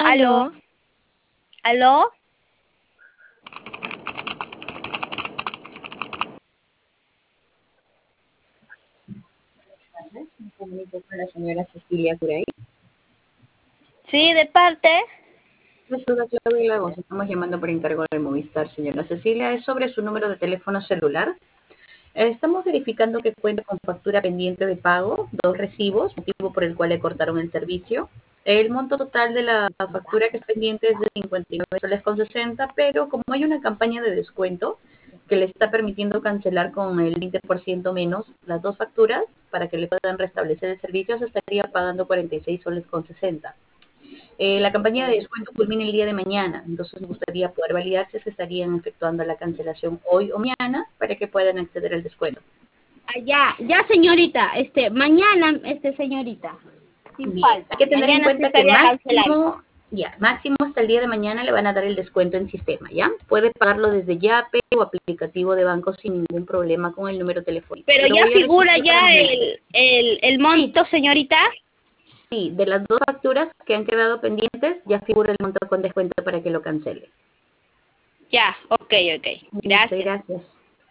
Aló, Aló, aló, Tardes, me comunico con la señora Cecilia Curay. sí, de parte. La saluda Claudia Lagos. Estamos llamando por encargo de Movistar, señora Cecilia. Es sobre su número de teléfono celular. Estamos verificando que cuenta con factura pendiente de pago, 2 recibos, motivo por el cual le cortaron el servicio. El monto total de la factura que es pendiente es de 59,60 soles, pero como hay una campaña de descuento que le está permitiendo cancelar con el 20% menos las 2 facturas para que le puedan restablecer el servicio, se estaría pagando 46,60 soles. La campaña de descuento culmina el día de mañana, entonces me gustaría poder validar si es que estarían efectuando la cancelación hoy o mañana para que puedan acceder al descuento. ya señorita, mañana, señorita, sin Bien, hay falta. que tener en Mañana se cuenta que estaría cancelando. máximo hasta el día de mañana le van a dar el descuento en sistema, ¿ya? Puede pagarlo desde Yape o aplicativo de banco sin ningún problema con el número telefónico. Pero Pero ya voy a figura registrar para ya mañana. el Sí, monto, señorita. sí, de las 2 facturas que han quedado pendientes, ya figura el monto con descuento para que lo cancele. Ya, ok, ok. Listo, Gracias. gracias.